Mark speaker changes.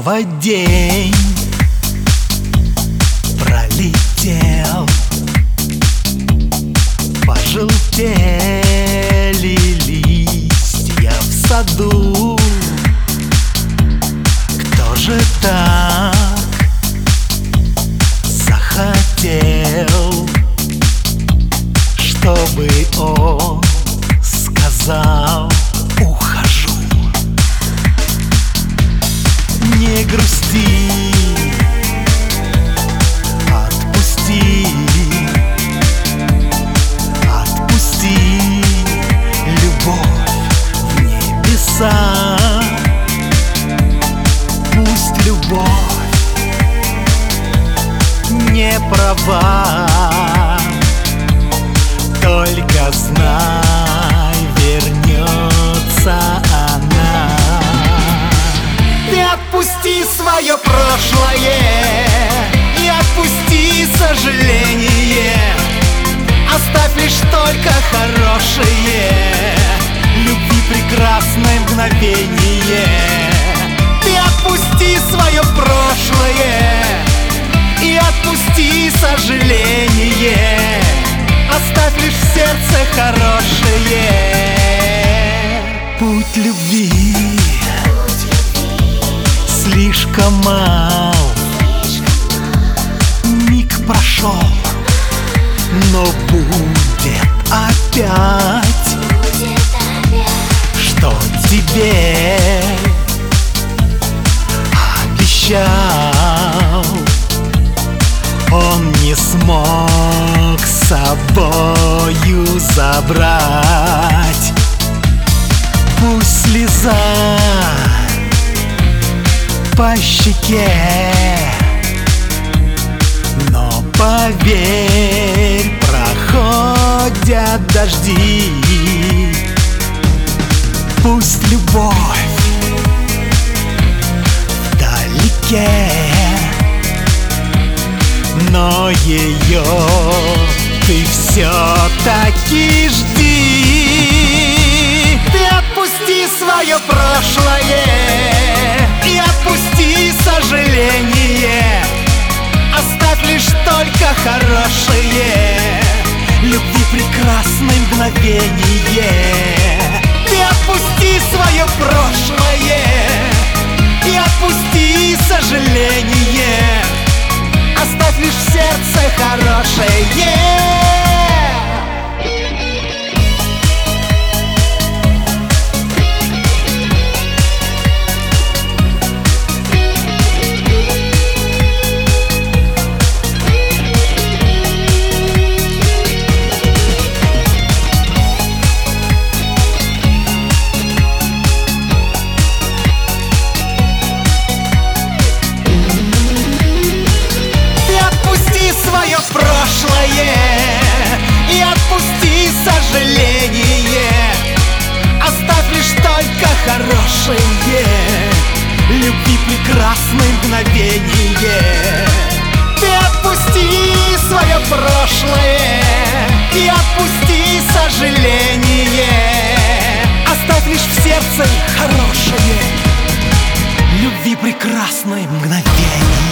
Speaker 1: Снова день пролетел, пожелтели листья в саду. Кто же так захотел, чтобы он сказал: ухожу? Не грусти, отпусти, отпусти любовь в небеса. Пусть любовь не права, только знай, вернется она. Ты отпусти свое прошлое и отпусти сожаление. Оставь лишь только хорошее, любви прекрасное мгновение. Ты отпусти свое прошлое и отпусти сожаление. Оставь лишь в сердце хорошее. Путь любви слишком мал, миг прошел, но будет опять. Что тебе обещал, он не смог с собою забрать. Пусть слеза по щеке, но поверь, проходят дожди. Пусть любовь вдалеке, но ее ты все-таки жди. Ты отпусти свое прошлое и отпусти сожаление. Оставь лишь только хорошее, любви прекрасное мгновение. Ты отпусти свое прошлое и отпусти сожаление. Оставь лишь в сердце хорошее. Свое прошлое и отпусти сожаление. Оставь лишь только хорошее, любви прекрасное мгновение. Ты отпусти свое прошлое и отпусти сожаление. Оставь лишь в сердце хорошее, любви прекрасное мгновение.